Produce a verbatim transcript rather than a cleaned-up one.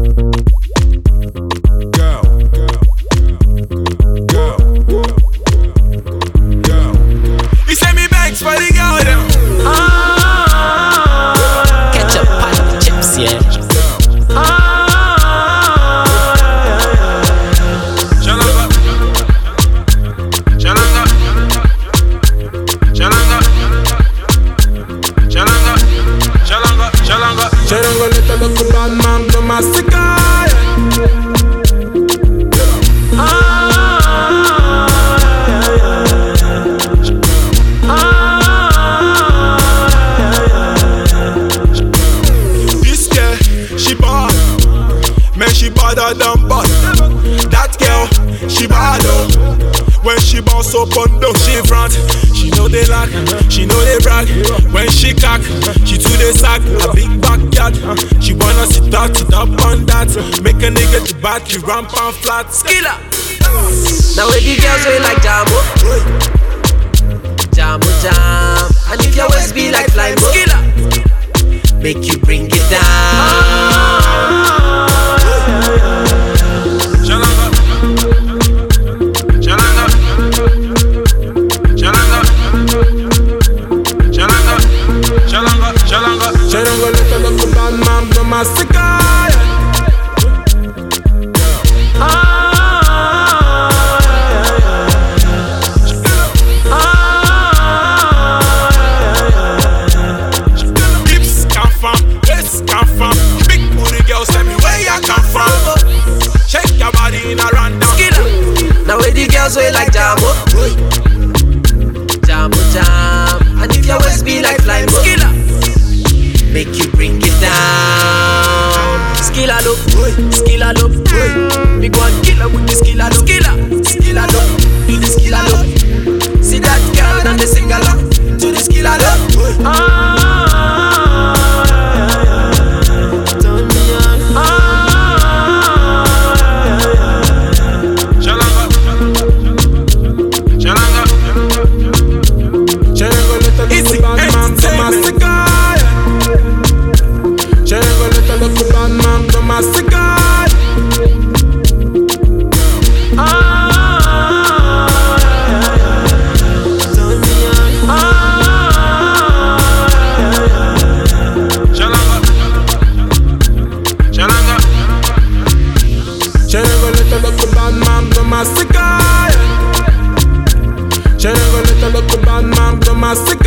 Back you ramp and flat Skilla. Now where the girls way like Jambo, Jambo jam. And if your waist be like flying Skilla, make you bring it down. Jalanga, Jalanga, Jalanga, Jalanga, Jalanga, Jalanga. Jalanga, let the look bad man blow my cigar. Way like Jambo, Jambo jam. And if your waist be like flying Skilla, make you bring it down. Skilla look, Skilla look. Big one killer with the Skilla look. Skilla, Skilla look, do the Skilla look. See that girl and the sing along to the Skilla look. Ah. My